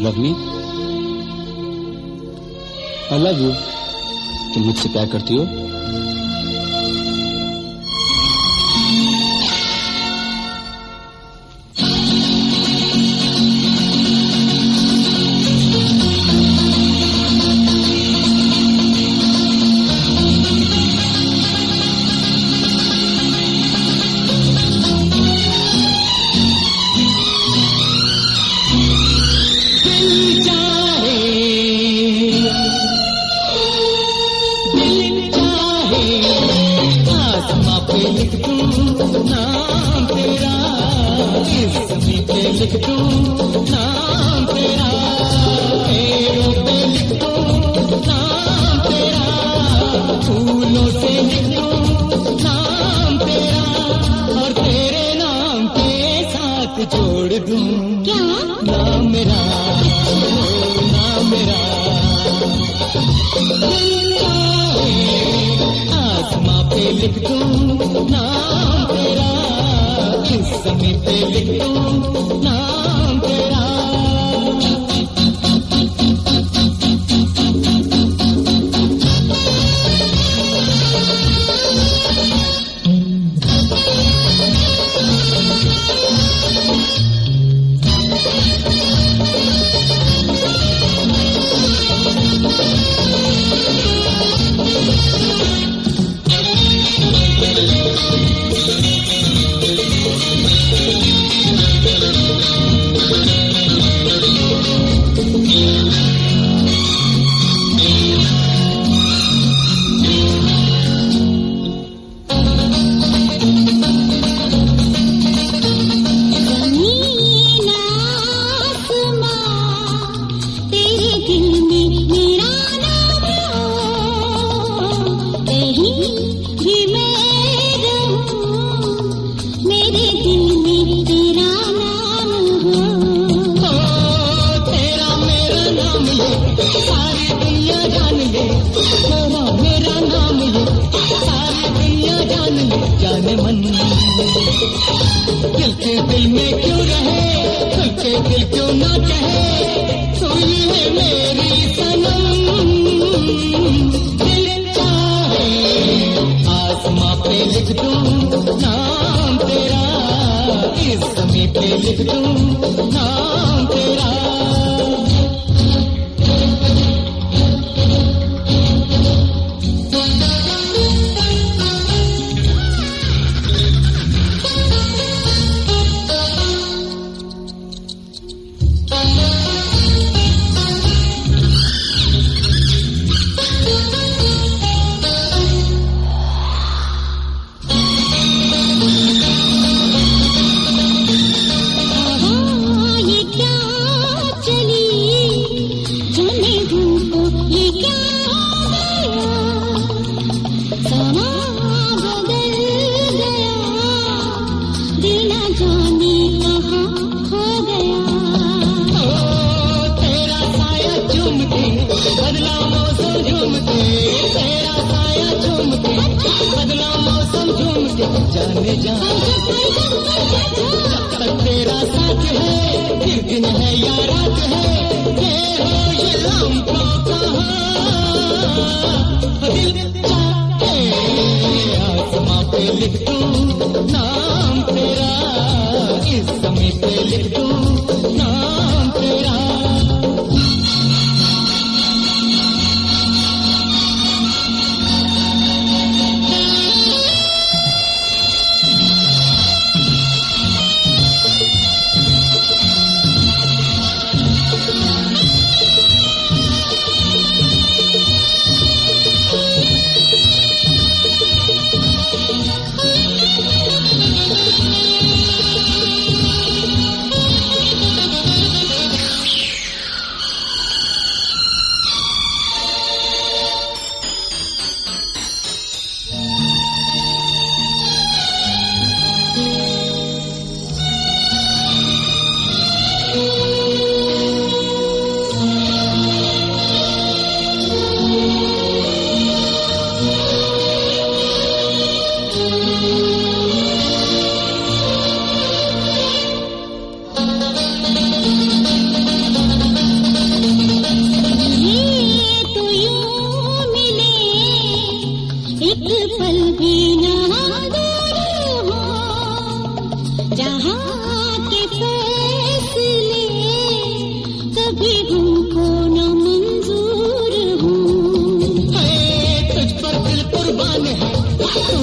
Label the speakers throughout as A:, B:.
A: Love me? I love you. तुम मुझसे प्यार करती हो?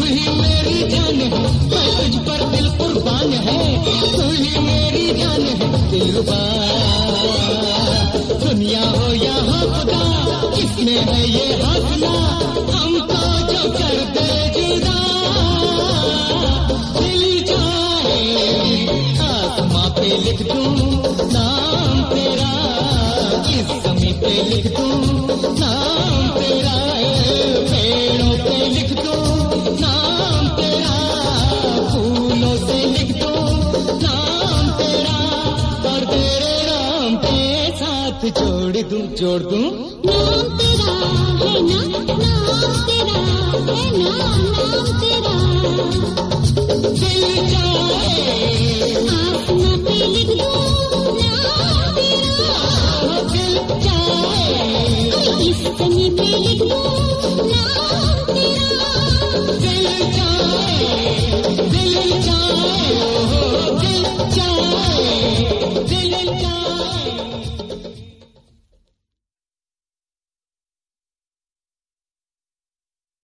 B: ही मेरी जान है, मैं तुझ पर दिल कुर्बान है, तू ही मेरी जान है दिलरुबा। दुनिया हो यहाँ खुदा, किसमें है ये हौसला, हमको जो कर दे जुदा। दिल चाहे आसमां पे लिख दूं नाम तेरा, इस ज़मीं पे लिख दूं नाम तेरा, पेड़ों पे लिख दूं नाम तेरा, फूलों से लिख दूं नाम तेरा, और तेरे नाम के साथ जोड़ दूं नाम तेरा।